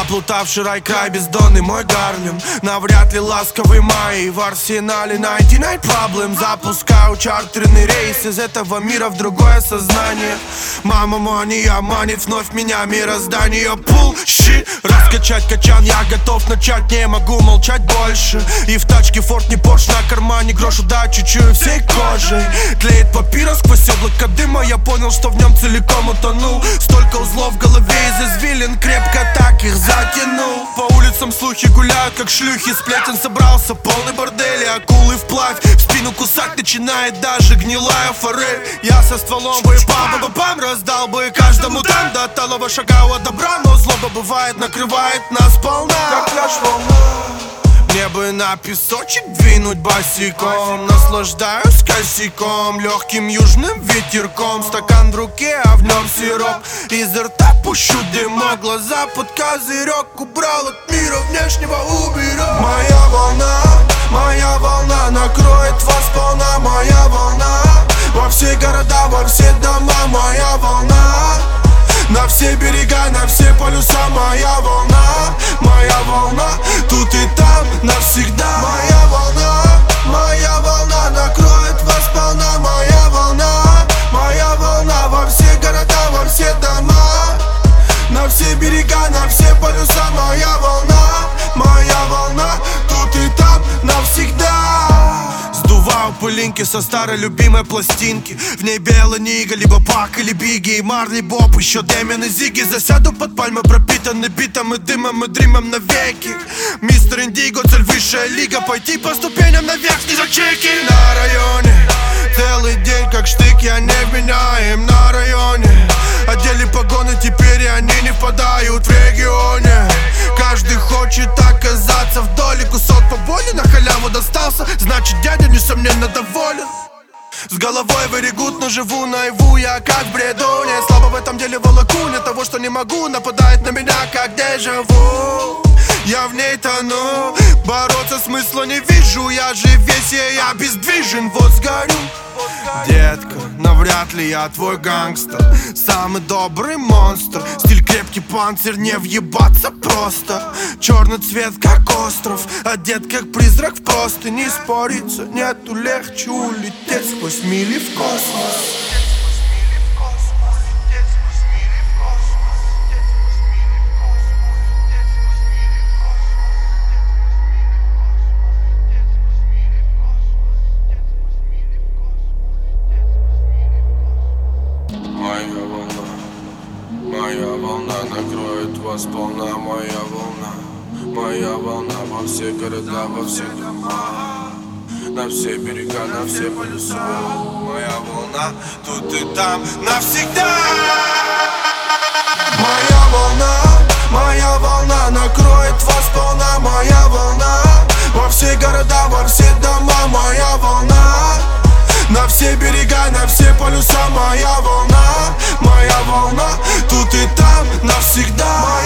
Заплутавший рай-край, бездонный мой Гарлем. Навряд ли ласковый май. В арсенале 99 проблем. Запускаю чартерный рейс из этого мира в другое сознание. Мама мания манит вновь меня мироздание. Bullshit. Раскачать качан, я готов начать. Не могу молчать больше. И в тачке Форд не Порш, на кармане грош удачи чую всей кожей. Тлеет папирос сквозь облако дыма. Я понял, что в нем целиком утонул. Столько узлов в голове из извилин, крепко так их затянул. По улицам слухи гуляют, как шлюхи. Сплетен собрался полный бордель, и акулы вплавь в спину кусать начинает даже гнилая форель. Я со стволом бы пам-пам-пам раздал бы каждому там до талого шагала добра. Но злоба бывает, накрывает нас полна, как пляж волна. Мне бы на песочек двинуть босиком. Наслаждаюсь косяком, легким южным ветерком. Стакан в руке, а в нем сироп. Изо рта пущу дымок, глаза под козырек. Убрал от мира внешнего, уберу. Моя волна накроет вас полна. Моя волна во все города, во все дома. Моя волна на все берега, на все полюса. Моя волна, тут и там навсегда. Моя волна накроет вас полна. Моя волна во все города, во все дома. На все берега, на все полюса. Моя волна, тут и там навсегда. Сдуваю пылинки со старой любимой пластинки. В ней Белла Нига, либо Пак, или Бигги и Марли Боб, еще Дэмин и Зигги. Засяду под пальмой, пропитанный битом и дымом, и дримом навеки. Мистер Индиго, цель высшая лига. Пойти по ступеням наверх, снизу чеки. На районе целый день как штык, я невменяем. На районе одели погоны, теперь и они не впадают в регионе. Каждый хочет оказаться в доле. Кусок поболи на халяву достался, значит дядя несомненно доволен. С головой вырегут, но живу наяву я как в бреду. Не слабо в этом деле волоку, не того, что не могу. Нападает на меня как дежавю. Я в ней тону, бороться смысла не вижу. Я же весь, я обездвижен, вот сгорю. Детка, навряд ли я твой гангстер. Самый добрый монстр. Стиль крепкий панцирь, не въебаться просто. Черный цвет как остров, одет как призрак в простыни. Не спорится, нету легче улететь сквозь мили в космос. Моя волна накроет вас полна. Моя волна во все города, во все дома. На все берега, на все полюса. Моя волна тут и там навсегда. Моя волна накроет вас полна. Моя волна во все города, во все дома. Моя волна на все берега, на все полюса. Моя волна тут и там навсегда.